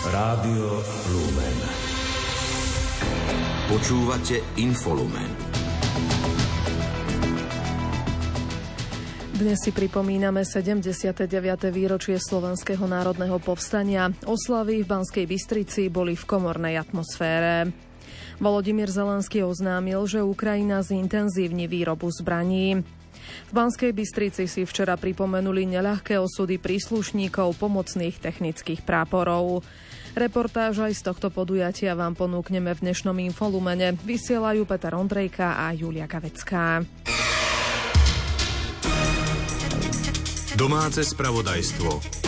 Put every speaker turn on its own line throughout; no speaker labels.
Rádio Lumen.
Počúvate Infolumen.
Dnes si pripomíname 79. výročie Slovenského národného povstania. Oslavy v Banskej Bystrici boli v komornej atmosfére. Volodymyr Zelenský oznámil, že Ukrajina zintenzívni výrobu zbraní. V Banskej Bystrici si včera pripomenuli neľahké osudy príslušníkov pomocných technických práporov. Reportáž aj z tohto podujatia vám ponúkneme v dnešnom Infolumene. Vysielajú Peter Ondrejka a Julia Kavecká.
Domáce spravodajstvo.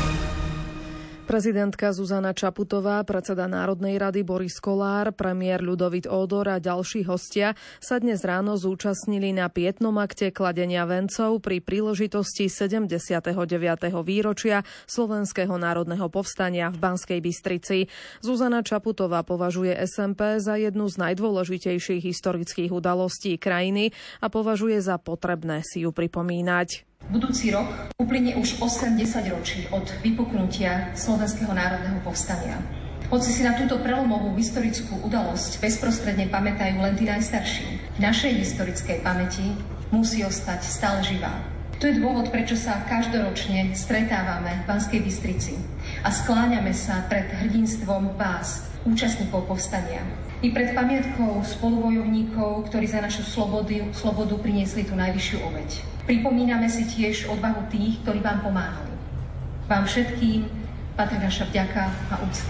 Prezidentka Zuzana Čaputová, predseda Národnej rady Boris Kollár, premiér Ľudovít Ódor a ďalší hostia sa dnes ráno zúčastnili na pietnom akte kladenia vencov pri príležitosti 79. výročia Slovenského národného povstania v Banskej Bystrici. Zuzana Čaputová považuje SMP za jednu z najdôležitejších historických udalostí krajiny a považuje za potrebné si ju pripomínať.
Budúci rok uplynie už 80 ročí od vypuknutia Slovenského národného povstania. Hoci si na túto prelomovú historickú udalosť bezprostredne pamätajú len tí najstarší, v našej historickej pamäti musí ostať stále živá. To je dôvod, prečo sa každoročne stretávame v Banskej Bystrici a skláňame sa pred hrdinstvom vás, účastníkov povstania, i pred pamiatkou spolubojovníkov, ktorí za našu slobodu priniesli tú najvyššiu obeť. Pripomíname si tiež odvahu tých, ktorí vám pomáhali. Vám všetkým patrí naša vďaka a úcta.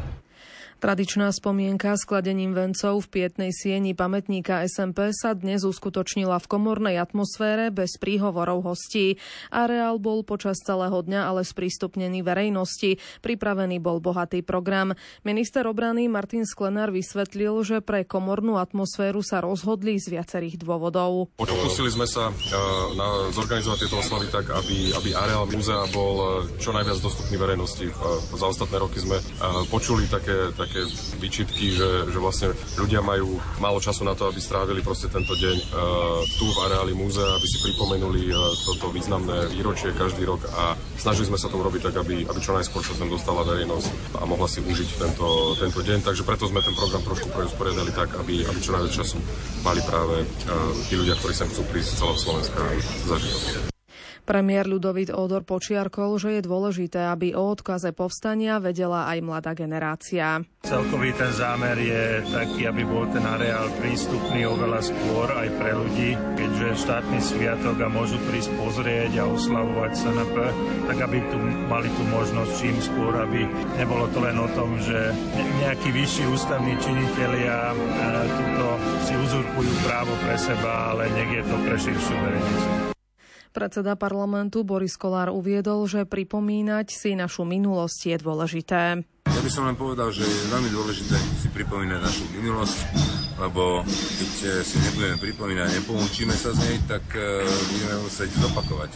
Tradičná spomienka s kladením vencov v pietnej sieni pamätníka SMP sa dnes uskutočnila v komornej atmosfére bez príhovorov hostí. Areál bol počas celého dňa ale sprístupnený verejnosti. Pripravený bol bohatý program. Minister obrany Martin Sklenár vysvetlil, že pre komornú atmosféru sa rozhodli z viacerých dôvodov.
Pokúsili sme sa zorganizovať tieto oslavy tak, aby areál múzea bol čo najviac dostupný verejnosti. Za ostatné roky sme počuli také výčitky, že vlastne ľudia majú málo času na to, aby strávili proste tento deň tu v areáli múzea, aby si pripomenuli toto významné výročie každý rok a snažili sme sa to urobiť tak, aby čo najskôr sa sem dostala verejnosť a mohla si užiť tento deň. Takže preto sme ten program trošku usporiadali tak, aby čo najviac času mali práve tí ľudia, ktorí sem chcú prísť z celého Slovenska zažiť.
Premiér Ľudovít Ódor počiarkol, že je dôležité, aby o odkaze povstania vedela aj mladá generácia.
Celkový ten zámer je taký, aby bol ten areál prístupný oveľa skôr aj pre ľudí, keďže štátny sviatok a môžu prísť pozrieť a oslavovať SNP, tak aby tu mali tú možnosť čím skôr, aby nebolo to len o tom, že nejakí vyšší ústavní činitelia túto si uzurpujú právo pre seba, ale nech je to pre širšiu verejnosť.
Predseda parlamentu Boris Kollár uviedol, že pripomínať si našu minulosť je dôležité.
Ja by som len povedal, že je veľmi dôležité si pripomínať našu minulosť, lebo keď si nebudeme pripomínať, nepoučíme sa z nej, tak budeme musieť zopakovať.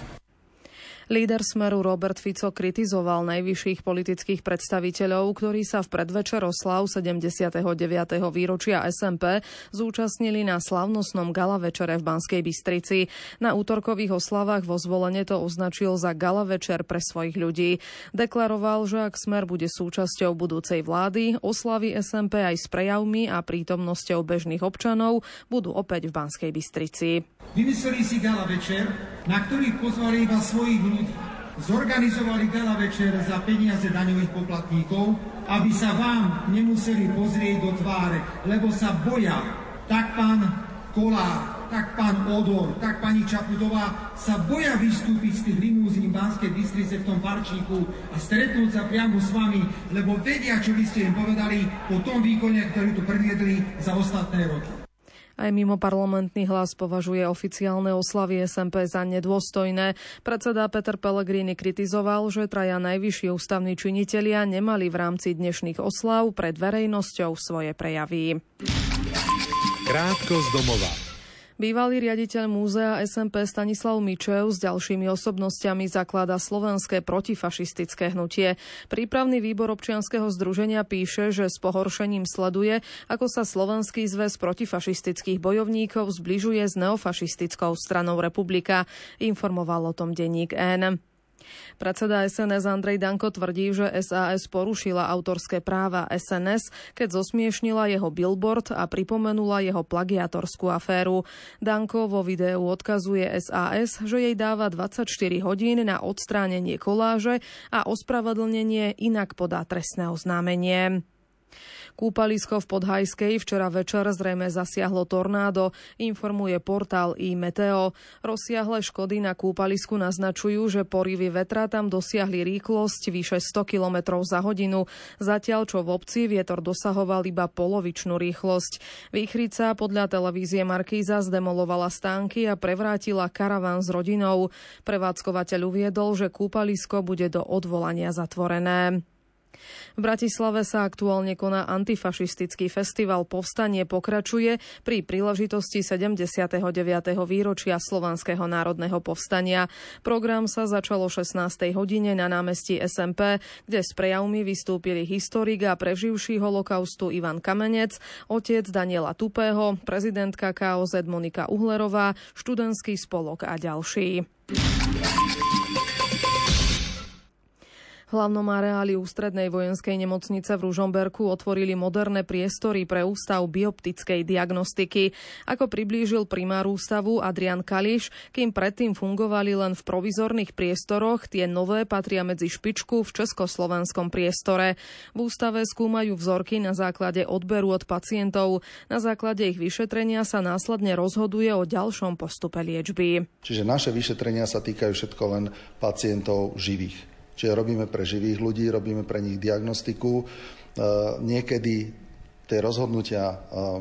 Líder Smeru Robert Fico kritizoval najvyšších politických predstaviteľov, ktorí sa v predvečer oslav 79. výročia SMP zúčastnili na slávnostnom gala večere v Banskej Bystrici. Na útorkových oslavách vo Zvolene to označil za gala večer pre svojich ľudí. Deklaroval, že ak Smer bude súčasťou budúcej vlády, oslavy SMP aj s prejavmi a prítomnosťou bežných občanov budú opäť v Banskej Bystrici.
Vymysleli si gala večer, na ktorých pozvali iba svojich ľudí. Zorganizovali gala večer za peniaze daňových poplatníkov, aby sa vám nemuseli pozrieť do tváre, lebo sa boja. Tak pán Kollár, tak pán Ódor, tak pani Čaputová sa boja vystúpiť z tých limúzín Banskej Bystrice v tom parčíku a stretnúť sa priamo s vami, lebo vedia, čo by ste im povedali po tom výkone, ktorý tu predviedli za ostatné roky.
Aj mimo parlamentný hlas považuje oficiálne oslavy SMP za nedôstojné. Predseda Peter Pellegrini kritizoval, že traja najvyšší ústavní činitelia nemali v rámci dnešných oslav pred verejnosťou svoje prejavy.
Krátko z domova.
Bývalý riaditeľ múzea SMP Stanislav Mičev s ďalšími osobnostiami zaklada slovenské protifašistické hnutie. Prípravný výbor občianskeho združenia píše, že s pohoršením sleduje, ako sa Slovenský zväz protifašistických bojovníkov zbližuje s neofašistickou stranou Republika. Informoval o tom denník N. Predseda SNS Andrej Danko tvrdí, že SAS porušila autorské práva SNS, keď zosmiešnila jeho billboard a pripomenula jeho plagiatorskú aféru. Danko vo videu odkazuje SAS, že jej dáva 24 hodín na odstránenie koláže a ospravedlnenie, inak podá trestné oznámenie. Kúpalisko v Podhajskej včera večer zrejme zasiahlo tornádo, informuje portál iMeteo. Rozsiahle škody na kúpalisku naznačujú, že porivy vetra tam dosiahli rýchlosť vyše 100 km za hodinu, zatiaľ čo v obci vietor dosahoval iba polovičnú rýchlosť. Výchrica podľa televízie Markíza zdemolovala stánky a prevrátila karaván s rodinou. Prevádzkovateľ uviedol, že kúpalisko bude do odvolania zatvorené. V Bratislave sa aktuálne koná antifašistický festival Povstanie pokračuje pri príležitosti 79. výročia Slovanského národného povstania. Program sa začal o 16. hodine na námestí SMP, kde s prejavmi vystúpili historik a preživší holokaustu Ivan Kamenec, otec Daniela Tupého, prezidentka KOZ Monika Uhlerová, študentský spolok a ďalší. V hlavnom areáli Ústrednej vojenskej nemocnice v Ružomberku otvorili moderné priestory pre ústav bioptickej diagnostiky. Ako priblížil primár ústavu Adrian Kališ, kým predtým fungovali len v provizorných priestoroch, tie nové patria medzi špičku v československom priestore. V ústave skúmajú vzorky na základe odberu od pacientov. Na základe ich vyšetrenia sa následne rozhoduje o ďalšom postupe liečby.
Čiže naše vyšetrenia sa týkajú všetko len pacientov živých. Čiže robíme pre živých ľudí, robíme pre nich diagnostiku. Niekedy tie rozhodnutia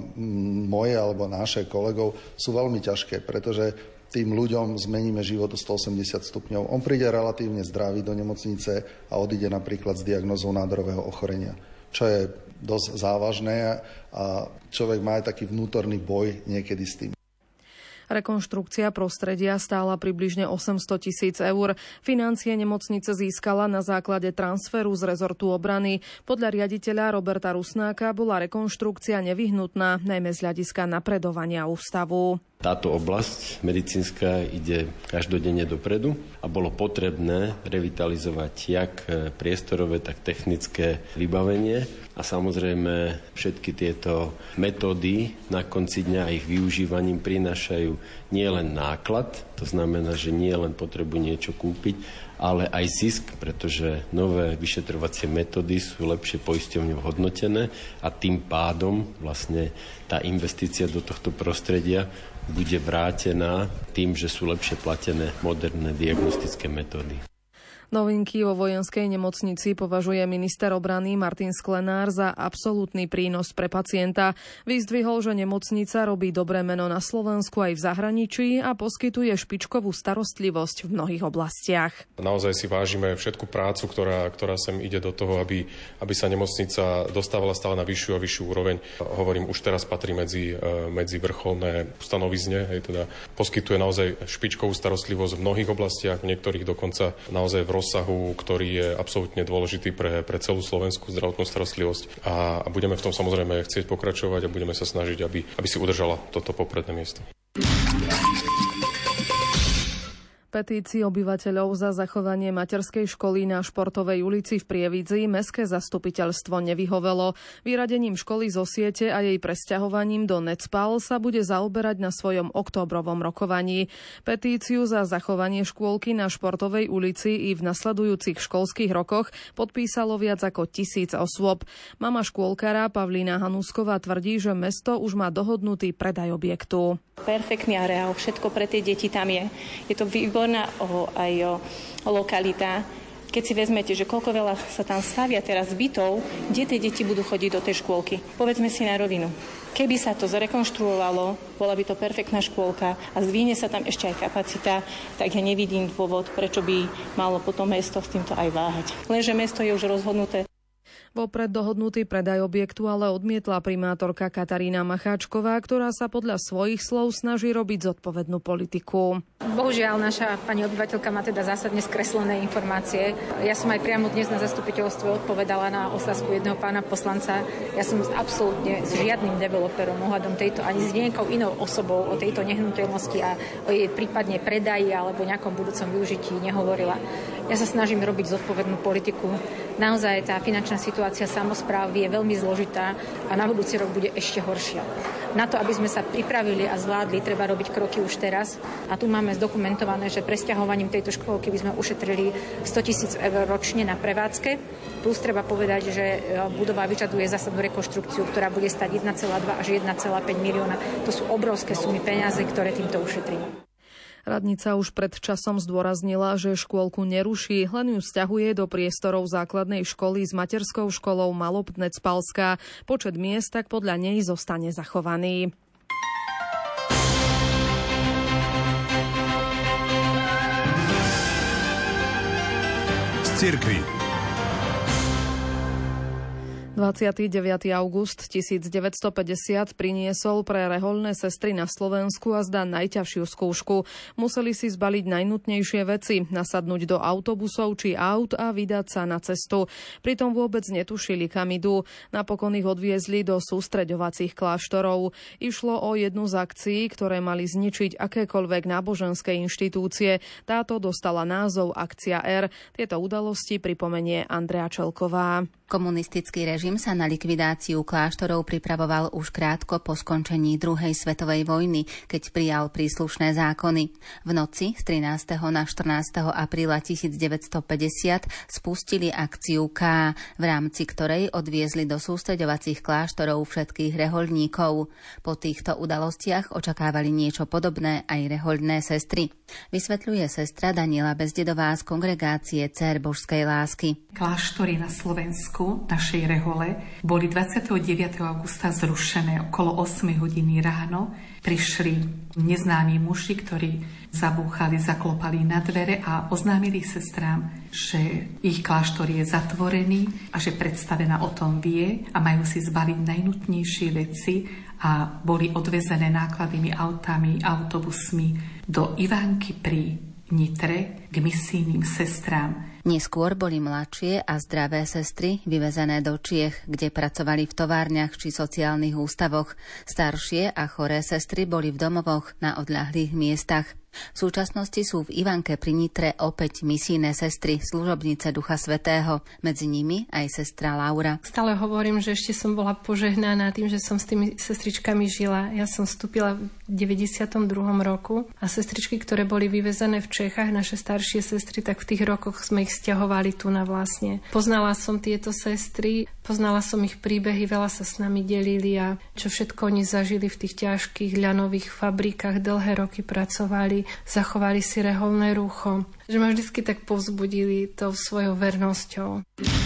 moje alebo naše kolegov sú veľmi ťažké, pretože tým ľuďom zmeníme život o 180 stupňov. On príde relatívne zdravý do nemocnice a odíde napríklad s diagnózou nádorového ochorenia, čo je dosť závažné a človek má aj taký vnútorný boj niekedy s tým.
Rekonštrukcia prostredia stála približne 800 000 eur. Financie nemocnice získala na základe transferu z rezortu obrany. Podľa riaditeľa Roberta Rusnáka bola rekonštrukcia nevyhnutná, najmä z hľadiska napredovania ústavu.
Táto oblasť medicínska ide každodenne dopredu a bolo potrebné revitalizovať jak priestorové, tak technické vybavenie. A samozrejme všetky tieto metódy na konci dňa a ich využívaním prinášajú nielen náklad, to znamená, že nie len potrebu niečo kúpiť, ale aj zisk, pretože nové vyšetrovacie metódy sú lepšie poisťovňou hodnotené a tým pádom vlastne tá investícia do tohto prostredia bude vrátená tým, že sú lepšie platené moderné diagnostické metódy.
Novinky vo vojenskej nemocnici považuje minister obrany Martin Sklenár za absolútny prínos pre pacienta. Vyzdvihol, že nemocnica robí dobré meno na Slovensku aj v zahraničí a poskytuje špičkovú starostlivosť v mnohých oblastiach. Naozaj si vážime všetku prácu, ktorá sem ide do toho, aby sa nemocnica dostávala stále na vyššiu a vyššiu úroveň. Hovorím, už teraz patrí medzi vrcholné stanovizne, teda poskytuje naozaj špičkovú starostlivosť v mnohých oblastiach, v niektorých dokonca naozaj v rozsahu, ktorý je absolútne dôležitý pre celú slovenskú zdravotnú starostlivosť. A budeme v tom samozrejme chcieť pokračovať a budeme sa snažiť, aby si udržala toto popredné miesto. Petícii obyvateľov za zachovanie materskej školy na Športovej ulici v Prievidzi mestské zastupiteľstvo nevyhovelo. Vyradením školy zo siete a jej presťahovaním do Necpal sa bude zaoberať na svojom októbrovom rokovaní. Petíciu za zachovanie škôlky na Športovej ulici i v nasledujúcich školských rokoch podpísalo viac ako 1000 osôb. Mama škôlkara Pavlína Hanusková tvrdí, že mesto už má dohodnutý predaj objektu.
Perfektný areál, všetko pre tie deti tam je. Je to výborná aj lokalita. Keď si vezmete, že koľko veľa sa tam stavia teraz bytov, kde tie deti budú chodiť do tej škôlky? Povedzme si na rovinu. Keby sa to zrekonštruovalo, bola by to perfektná škôlka a zdvihne sa tam ešte aj kapacita, tak ja nevidím dôvod, prečo by malo potom mesto s týmto aj váhať. Lenže mesto je už rozhodnuté.
Vopred dohodnutý predaj objektu ale odmietla primátorka Katarína Macháčková, ktorá sa podľa svojich slov snaží robiť zodpovednú politiku.
Bohužiaľ, naša pani obyvateľka má teda zásadne skreslené informácie. Ja som aj priamo dnes na zastupiteľstve odpovedala na otázku jedného pána poslanca. Ja som absolútne s žiadnym developerom ohľadom tejto, ani s nejakou inou osobou o tejto nehnuteľnosti a o jej prípadne predaji alebo nejakom budúcom využití nehovorila. Ja sa snažím robiť zodpovednú politiku. Naozaj tá finančná situácia samosprávy je veľmi zložitá a na budúci rok bude ešte horšia. Na to, aby sme sa pripravili a zvládli, treba robiť kroky už teraz. A tu máme zdokumentované, že presťahovaním tejto školky by sme ušetrili 100 000 eur ročne na prevádzke. Plus treba povedať, že budova vyžaduje zásadnú rekonštrukciu, ktorá bude stať 1,2 až 1,5 milióna. To sú obrovské sumy peňazí, ktoré týmto ušetríme.
Radnica už pred časom zdôraznila, že škôlku neruší, len ju sťahuje do priestorov základnej školy s materskou školou Malopnec-Palská. Počet miest tak podľa nej zostane zachovaný.
Z cirkvi.
29. august 1950 priniesol pre rehoľné sestry na Slovensku a zdá najťažšiu skúšku. Museli si zbaliť najnutnejšie veci, nasadnúť do autobusov či aut a vydať sa na cestu. Pritom vôbec netušili, kam idú. Napokon ich odviezli do sústreďovacích kláštorov. Išlo o jednu z akcií, ktoré mali zničiť akékoľvek náboženské inštitúcie. Táto dostala názov Akcia R. Tieto udalosti pripomenie Andrea Čelková.
Komunistický režim sa na likvidáciu kláštorov pripravoval už krátko po skončení druhej svetovej vojny, keď prijal príslušné zákony. V noci z 13. na 14. apríla 1950 spustili akciu K, v rámci ktorej odviezli do sústreďovacích kláštorov všetkých rehoľníkov. Po týchto udalostiach očakávali niečo podobné aj rehoľné sestry. Vysvetľuje sestra Daniela Bezdedová z kongregácie Dcér Božskej lásky.
Kláštory na Slovensku našej rehole boli 29. augusta zrušené okolo 8 hodiny ráno. Prišli neznámi muži, ktorí zabúchali, zaklopali na dvere a oznámili sestrám, že ich kláštor je zatvorený a že predstavená o tom vie a majú si zbaliť najnutnejšie veci a boli odvezené nákladnými autami, autobusmi do Ivánky pri Nitre k misijným sestrám.
Neskôr boli mladšie a zdravé sestry vyvezené do Čiech, kde pracovali v továrniach či sociálnych ústavoch. Staršie a choré sestry boli v domovoch na odľahlých miestach. V súčasnosti sú v Ivanke pri Nitre opäť misijné sestry, služobnice Ducha Svätého, medzi nimi aj sestra Laura.
Stále hovorím, že ešte som bola požehnaná tým, že som s tými sestričkami žila. Ja som vstúpila v 92. roku a sestričky, ktoré boli vyvezené v Čechách, naše staršie sestry, tak v tých rokoch sme ich sťahovali tu na vlastne. Poznala som tieto sestry, poznala som ich príbehy, veľa sa s nami delili a čo všetko oni zažili v tých ťažkých ľanových fabrikách, dlhé roky pracovali, zachovali si reholné rúcho, že ma vždycky tak povzbudili tou svojou vernosťou.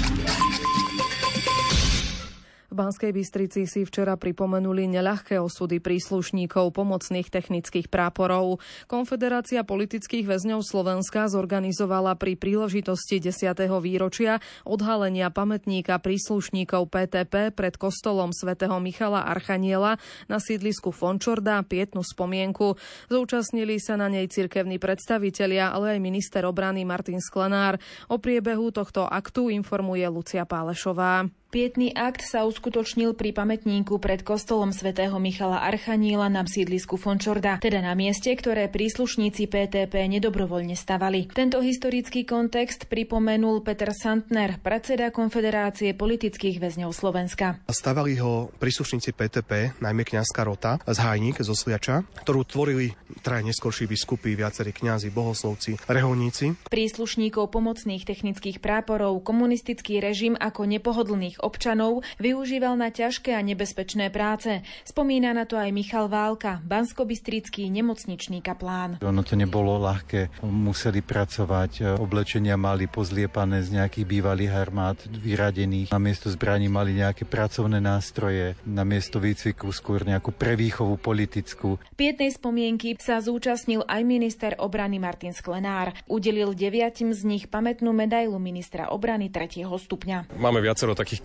V Banskej Bystrici si včera pripomenuli neľahké osudy príslušníkov pomocných technických práporov. Konfederácia politických väzňov Slovenska zorganizovala pri príležitosti 10. výročia odhalenia pamätníka príslušníkov PTP pred kostolom svätého Michala Archaniela na sídlisku Fončorda pietnu spomienku. Zúčastnili sa na nej cirkevní predstavitelia, ale aj minister obrany Martin Sklenár. O priebehu tohto aktu informuje Lucia Pálešová.
Pietný akt sa uskutočnil pri pamätníku pred kostolom svätého Michala Archaniela na sídlisku Fončorda, teda na mieste, ktoré príslušníci PTP nedobrovoľne stavali. Tento historický kontext pripomenul Peter Santner, predseda Konfederácie politických väzňov Slovenska.
Stavali ho príslušníci PTP, najmä kňazská rota z Hajník, zo Sliača, ktorú tvorili traja neskorší biskupy, viacerí kňazi, bohoslovci, reholníci.
Príslušníkov pomocných technických práporov komunistický režim ako nepohodlných občanov využíval na ťažké a nebezpečné práce. Spomína na to aj Michal Válka, banskobystrický nemocničný kaplán.
Ono to nebolo ľahké. Museli pracovať, oblečenia mali pozliepané z nejakých bývalých armád vyradených. Namiesto zbraní mali nejaké pracovné nástroje, namiesto výcviku skôr nejakú prevýchovu politickú.
Pietnej spomienky sa zúčastnil aj minister obrany Martin Sklenár. Udelil 9 z nich pamätnú medailu ministra obrany 3. stupňa.
Máme viacero takých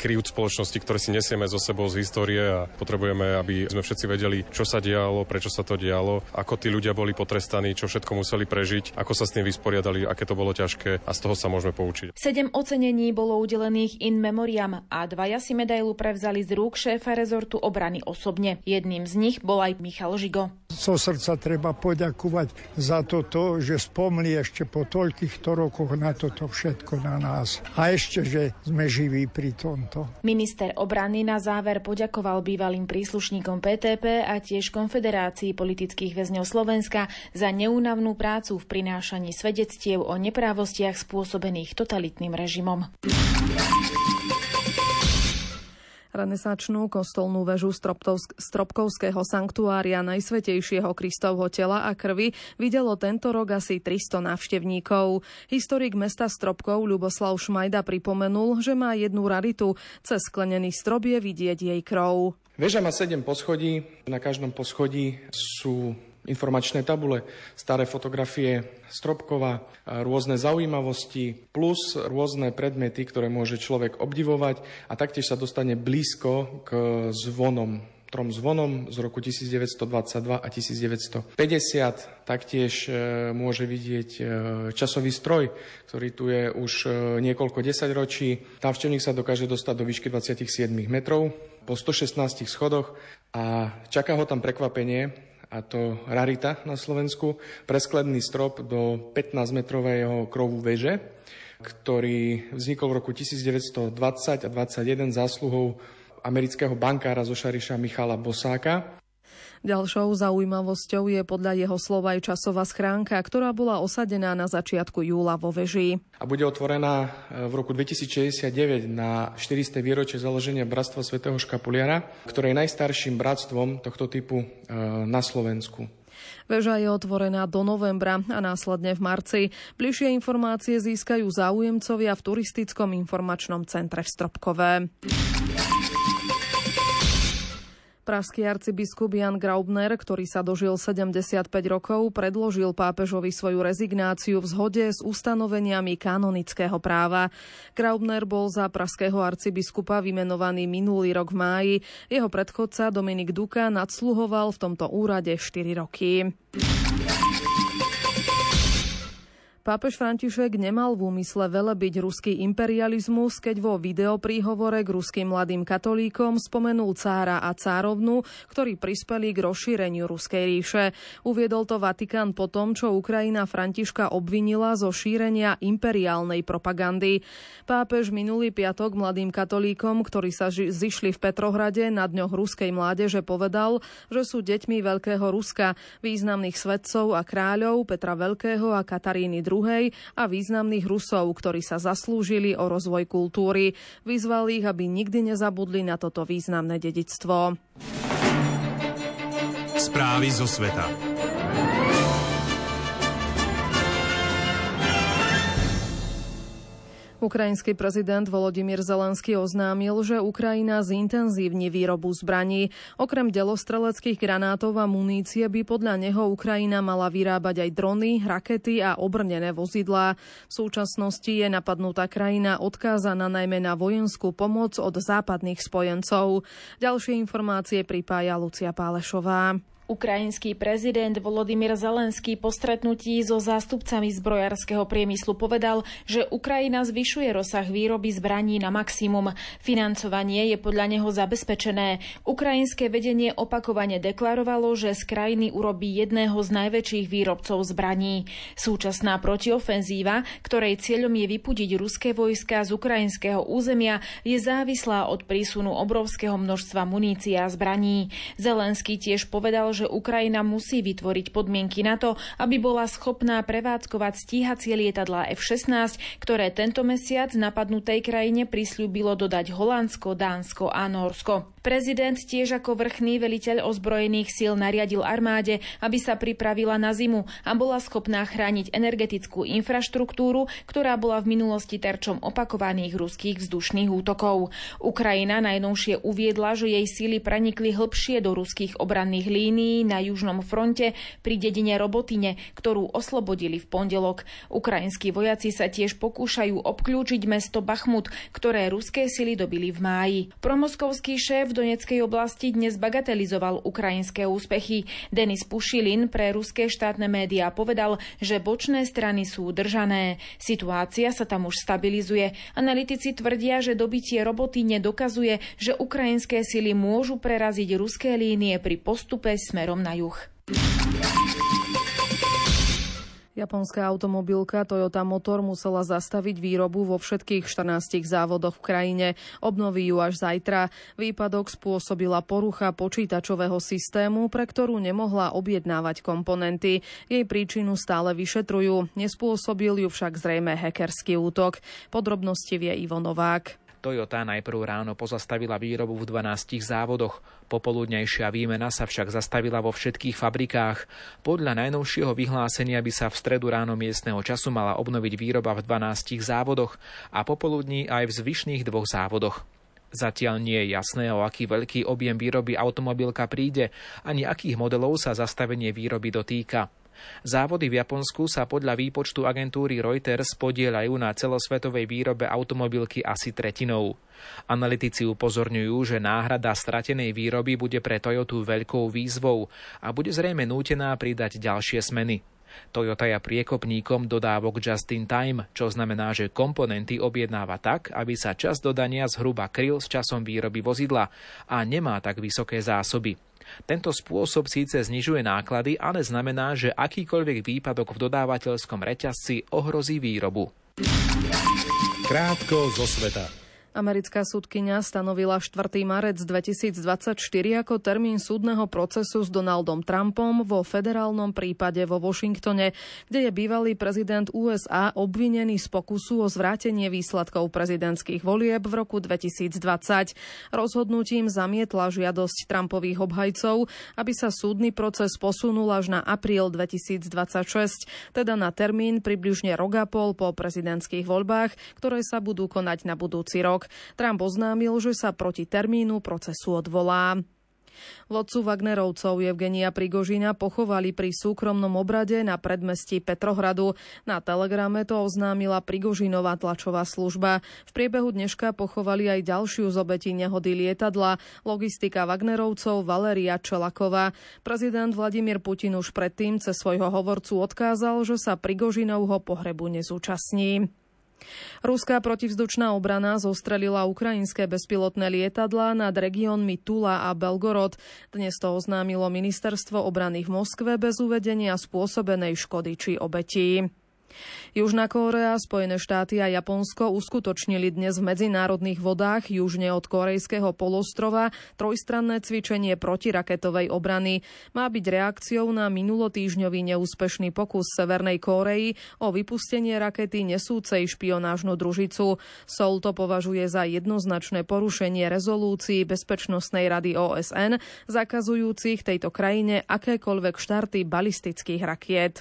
kryjúc spoločnosti, ktoré si nesieme so sebou z histórie a potrebujeme, aby sme všetci vedeli, čo sa dialo, prečo sa to dialo, ako tí ľudia boli potrestaní, čo všetko museli prežiť, ako sa s tým vysporiadali, aké to bolo ťažké a z toho sa môžeme poučiť.
7 ocenení bolo udelených in memoriam a 2 si medailu prevzali z rúk šéfa rezortu obrany osobne. Jedným z nich bol aj Michal Žigo.
Zo srdca treba poďakovať za toto, že spomli ešte po toľkýchto rokoch na toto všetko na nás. A ešte, že sme živí pri tomto.
Minister obrany na záver poďakoval bývalým príslušníkom PTP a tiež Konfederácii politických väzňov Slovenska za neúnavnú prácu v prinášaní svedectiev o neprávostiach spôsobených totalitným režimom.
Renesančnú kostolnú väžu Stropkovského sanktuária Najsvätejšieho Kristovho tela a krvi videlo tento rok asi 300 návštevníkov. Historik mesta Stropkov Ľuboslav Šmajda pripomenul, že má jednu raritu. Cez sklenený strop je vidieť jej krov.
Väža má 7 poschodí. Na každom poschodí sú informačné tabule, staré fotografie Stropkova, rôzne zaujímavosti, plus rôzne predmety, ktoré môže človek obdivovať a taktiež sa dostane blízko k zvonom. 3 zvonom z roku 1922 a 1950. Taktiež môže vidieť časový stroj, ktorý tu je už niekoľko desaťročí. Návštevník sa dokáže dostať do výšky 27 metrov po 116 schodoch a čaká ho tam prekvapenie, a to rarita na Slovensku, presklený strop do 15-metrového krovu veže, ktorý vznikol v roku 1920 a 1921 zásluhou amerického bankára zo Šariša Michala Bosáka.
Ďalšou zaujímavosťou je podľa jeho slov aj časová schránka, ktorá bola osadená na začiatku júla vo veži.
A bude otvorená v roku 2069 na 400. výročie založenia Bratstva svätého Škapuliara, ktoré je najstarším bratstvom tohto typu na Slovensku.
Väža je otvorená do novembra a následne v marci. Bližšie informácie získajú záujemcovia v turistickom informačnom centre v Stropkove. Pražský arcibiskup Jan Graubner, ktorý sa dožil 75 rokov, predložil pápežovi svoju rezignáciu v zhode s ustanoveniami kanonického práva. Graubner bol za pražského arcibiskupa vymenovaný minulý rok v máji. Jeho predchodca Dominik Duka nadsluhoval v tomto úrade 4 roky. Pápež František nemal v úmysle velebiť ruský imperializmus, keď vo videopríhovore k ruským mladým katolíkom spomenul cára a cárovnu, ktorí prispeli k rozšíreniu Ruskej ríše. Uviedol to Vatikán po tom, čo Ukrajina Františka obvinila zo šírenia imperiálnej propagandy. Pápež minulý piatok mladým katolíkom, ktorí sa zišli v Petrohrade na dňoch ruskej mládeže, povedal, že sú deťmi Veľkého Ruska, významných svetcov a kráľov Petra Veľkého a Kataríny II. A významných Rusov, ktorí sa zaslúžili o rozvoj kultúry. Vyzval ich, aby nikdy nezabudli na toto významné dedičstvo.
Správy zo sveta.
Ukrajinský prezident Volodymyr Zelenský oznámil, že Ukrajina zintenzívni výrobu zbraní. Okrem delostreleckých granátov a munície by podľa neho Ukrajina mala vyrábať aj drony, rakety a obrnené vozidlá. V súčasnosti je napadnutá krajina odkázaná najmä na vojenskú pomoc od západných spojencov. Ďalšie informácie pripája Lucia Pálešová.
Ukrajinský prezident Volodymyr Zelenský po stretnutí so zástupcami zbrojárskeho priemyslu povedal, že Ukrajina zvyšuje rozsah výroby zbraní na maximum. Financovanie je podľa neho zabezpečené. Ukrajinské vedenie opakovane deklarovalo, že z krajiny urobí jedného z najväčších výrobcov zbraní. Súčasná protiofenzíva, ktorej cieľom je vypudiť ruské vojska z ukrajinského územia, je závislá od prísunu obrovského množstva munície a zbraní. Zelenský tiež povedal, že Ukrajina musí vytvoriť podmienky na to, aby bola schopná prevádzkovať stíhacie lietadlá F-16, ktoré tento mesiac napadnutej krajine prisľúbilo dodať Holandsko, Dánsko a Nórsko. Prezident tiež ako vrchný veliteľ ozbrojených síl nariadil armáde, aby sa pripravila na zimu a bola schopná chrániť energetickú infraštruktúru, ktorá bola v minulosti terčom opakovaných ruských vzdušných útokov. Ukrajina najnovšie uviedla, že jej síly prenikli hlbšie do ruských obranných línií na južnom fronte pri dedine Robotine, ktorú oslobodili v pondelok. Ukrajinskí vojaci sa tiež pokúšajú obkľúčiť mesto Bachmut, ktoré ruské sily dobili v máji. Promoskovský šéf v Donetskej oblasti dnes bagatelizoval ukrajinské úspechy. Denis Pušilin pre ruské štátne médiá povedal, že bočné strany sú držané. Situácia sa tam už stabilizuje. Analytici tvrdia, že dobitie Robotine dokazuje, že ukrajinské sily môžu preraziť ruské línie pri postupe smerom na juh.
Japonská automobilka Toyota Motor musela zastaviť výrobu vo všetkých 14 závodoch v krajine. Obnoví ju až zajtra. Výpadok spôsobila porucha počítačového systému, pre ktorú nemohla objednávať komponenty. Jej príčinu stále vyšetrujú. Nespôsobil ju však zrejme hackerský útok. Podrobnosti vie Ivo Novák.
Toyota najprv ráno pozastavila výrobu v 12 závodoch. Popoludnejšia výmena sa však zastavila vo všetkých fabrikách. Podľa najnovšieho vyhlásenia by sa v stredu ráno miestneho času mala obnoviť výroba v 12 závodoch a popoludní aj v zvyšných 2 závodoch. Zatiaľ nie je jasné, o aký veľký objem výroby automobilka príde, ani akých modelov sa zastavenie výroby dotýka. Závody v Japonsku sa podľa výpočtu agentúry Reuters podieľajú na celosvetovej výrobe automobilky asi tretinou. Analytici upozorňujú, že náhrada stratenej výroby bude pre Toyotu veľkou výzvou a bude zrejme nútená pridať ďalšie smeny. Toyota je priekopníkom dodávok just in time, čo znamená, že komponenty objednáva tak, aby sa čas dodania zhruba kryl s časom výroby vozidla a nemá tak vysoké zásoby. Tento spôsob síce znižuje náklady, ale znamená, že akýkoľvek výpadok v dodávateľskom reťazci ohrozí výrobu.
Krátko zo sveta.
Americká súdkyňa stanovila 4. marec 2024 ako termín súdneho procesu s Donaldom Trumpom vo federálnom prípade vo Washingtone, kde je bývalý prezident USA obvinený z pokusu o zvrátenie výsledkov prezidentských volieb v roku 2020. Rozhodnutím zamietla žiadosť Trumpových obhajcov, aby sa súdny proces posunul až na apríl 2026, teda na termín približne rok a pol po prezidentských voľbách, ktoré sa budú konať na budúci rok. Trump oznámil, že sa proti termínu procesu odvolá. Vodcu Wagnerovcov Jevgenia Prigožina pochovali pri súkromnom obrade na predmestí Petrohradu. Na Telegrame to oznámila Prigožinová tlačová služba. V priebehu dneška pochovali aj ďalšiu z obetí nehody lietadla, logistika Wagnerovcov Valeria Čelaková. Prezident Vladimír Putin už predtým cez svojho hovorcu odkázal, že sa Prigožinovho pohrebu nezúčastní. Ruská protivzdušná obrana zostrelila ukrajinské bezpilotné lietadlá nad regiónmi Tula a Belgorod. Dnes to oznámilo ministerstvo obrany v Moskve bez uvedenia spôsobenej škody či obetí. Južná Kórea, Spojené štáty a Japonsko uskutočnili dnes v medzinárodných vodách južne od Kórejského polostrova trojstranné cvičenie protiraketovej obrany. Má byť reakciou na minulotýždňový neúspešný pokus Severnej Kórei o vypustenie rakety nesúcej špionážnu družicu. Seoul to považuje za jednoznačné porušenie rezolúcií Bezpečnostnej rady OSN, zakazujúcich tejto krajine akékoľvek štarty balistických rakiet.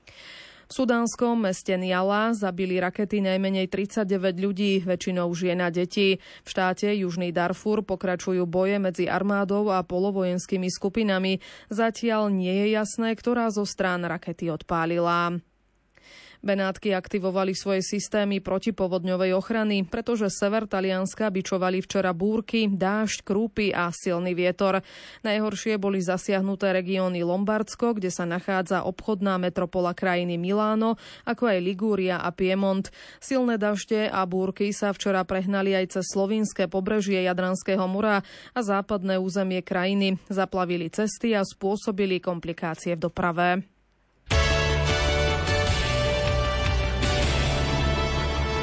V sudánskom meste Niala zabili rakety najmenej 39 ľudí, väčšinou žien a detí. V štáte Južný Darfur pokračujú boje medzi armádou a polovojenskými skupinami. Zatiaľ nie je jasné, ktorá zo strán rakety odpálila. Benátky aktivovali svoje systémy protipovodňovej ochrany, pretože sever Talianska bičovali včera búrky, dážď, krúpy a silný vietor. Najhoršie boli zasiahnuté regióny Lombardsko, kde sa nachádza obchodná metropola krajiny Miláno, ako aj Ligúria a Piemont. Silné dažde a búrky sa včera prehnali aj cez slovinské pobrežie Jadranského mora a západné územie krajiny. Zaplavili cesty a spôsobili komplikácie v doprave.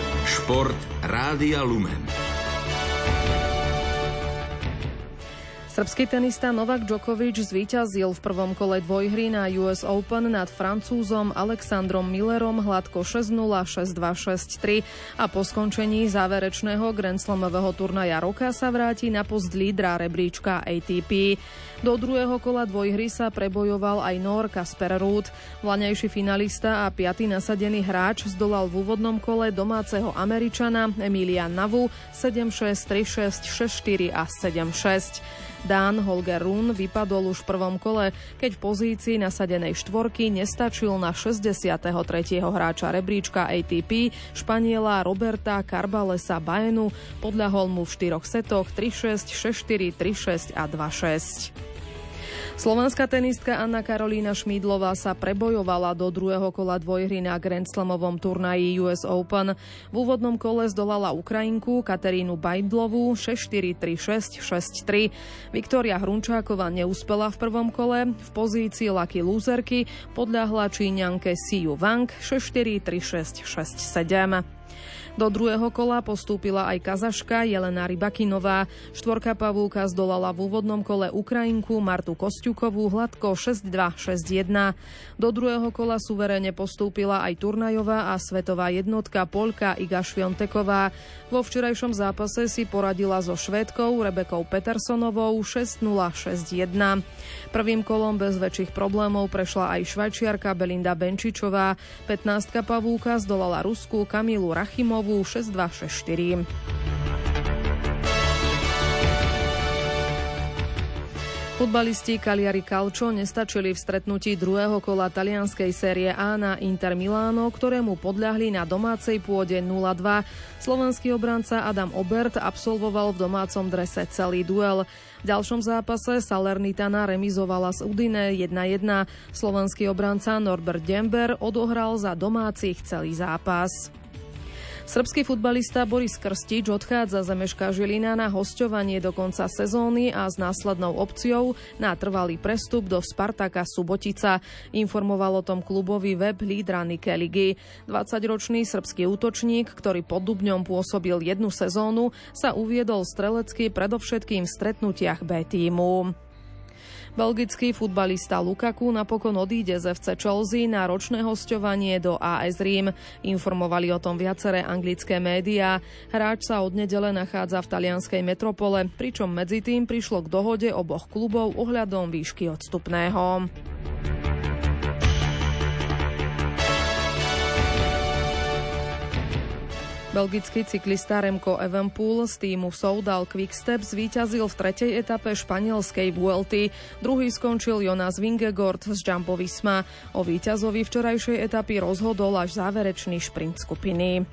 Šport Rádia Lumen.
Srbský tenista Novak Djokovic zvíťazil v prvom kole dvojhry na US Open nad Francúzom Alexandrom Millerom hladko 6-0, 6-2, 6-3 a po skončení záverečného Grand Slamového turnaja roka sa vráti na post lídra rebríčka ATP. Do druhého kola dvojhry sa prebojoval aj Nór Kasper Ruud. Vlaňajší finalista a 5. nasadený hráč zdolal v úvodnom kole domáceho Američana Emilia Navu 7-6, 3-6, 6-4 a 7-6. Dán Holger Rune vypadol už v prvom kole, keď v pozícii nasadenej štvorky nestačil na 63. hráča rebríčka ATP, Španiela Roberta Carbalesa Baenu, podľahol mu v 4 setoch 3-6, 6-4, 3-6 a 2-6. Slovenská tenistka Anna Karolína Šmídlová sa prebojovala do druhého kola dvojhry na Grand Slamovom turnaji US Open. V úvodnom kole zdolala Ukrajinku Katerínu Bajdlovú 6-4, 3-6, 6-3. Viktória Hrunčáková neúspela v prvom kole. V pozícii lucky lúzerky podľahla Číňanke Siu Wang 6-4, 3-6, 6-7. Do druhého kola postúpila aj Kazaška Jelena Rybakinová. Štvorka pavúka zdolala v úvodnom kole Ukrajinku Martu Kosťukovú hladko 6-2, 6-1. Do druhého kola suverene postúpila aj turnajová a svetová jednotka Poľka Iga Švionteková. Vo včerajšom zápase si poradila so Švédkou Rebekou Petersonovou 6-0, 6-1. Prvým kolom bez väčších problémov prešla aj Švajčiarka Belinda Benčičová. 15. pavúka zdolala Rusku Kamilu Rachimovú 6-2, 6-4. Futbalisti Cagliari Calcio nestačili v stretnutí druhého kola talianskej série A na Inter Miláno, ktorému podľahli na domácej pôde 0-2. Slovenský obranca Adam Obert absolvoval v domácom drese celý duel. V ďalšom zápase Salernitana remizovala z Udine 1-1. Slovenský obranca Norbert Dember odohral za domácich celý zápas. Srbský futbalista Boris Krstič odchádza z MŠK Žilina na hosťovanie do konca sezóny a s následnou opciou na trvalý prestup do Spartaka Subotica. Informoval o tom klubový web lídra Nike ligy. 20-ročný srbský útočník, ktorý pod Dubňom pôsobil jednu sezónu, sa uviedol strelecky predovšetkým v stretnutiach B tímu. Belgický futbalista Lukaku napokon odíde z FC Chelsea na ročné hosťovanie do AS Rím. Informovali o tom viaceré anglické médiá. Hráč sa od nedele nachádza v talianskej metropole, pričom medzi tým prišlo k dohode oboch klubov ohľadom výšky odstupného. Belgický cyklista Remco Evenepoel z týmu Soudal Quickstep zvíťazil v tretej etape španielskej Vuelty. Druhý skončil Jonas Vingegaard z Jumbo Visma. O víťazovi včerajšej etapy rozhodol až záverečný šprint skupiny.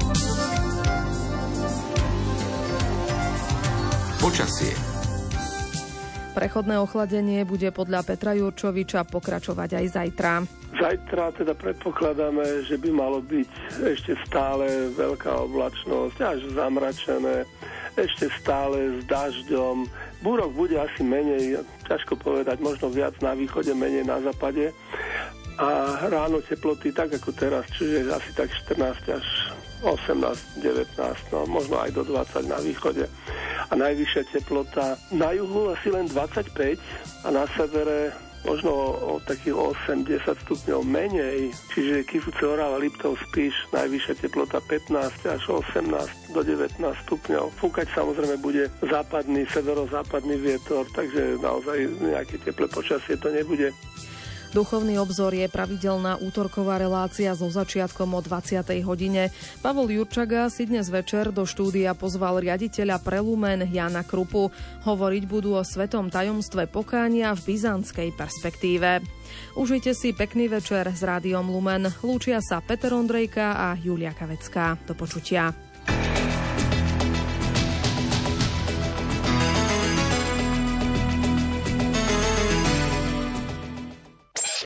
Počasie.
Prechodné ochladenie bude podľa Petra Jurčoviča pokračovať aj zajtra.
Zajtra teda predpokladáme, že by malo byť ešte stále veľká oblačnosť, až zamračené, ešte stále s dažďom. Búrok bude asi menej, ťažko povedať, možno viac na východe, menej na západe. A ráno teploty tak ako teraz, čiže asi tak 14 až 18, 19, no možno aj do 20 na východe. A najvyššia teplota na juhu asi len 25 a na severe možno o takých 8-10 stupňov menej. Čiže Kysuce, Orava, Liptov, Spiš, najvyššia teplota 15 až 18 do 19 stupňov. Fúkať samozrejme bude západný, severozápadný vietor, takže naozaj nejaké teplé počasie to nebude.
Duchovný obzor je pravidelná útorková relácia so začiatkom o 20. hodine. Pavol Jurčaga si dnes večer do štúdia pozval riaditeľa Prelumen Jána Krupu. Hovoriť budú o svetom tajomstve pokánia v byzantskej perspektíve. Užite si pekný večer s Rádiom Lumen. Lúčia sa Peter Ondrejka a Julia Kavecká. Do počutia.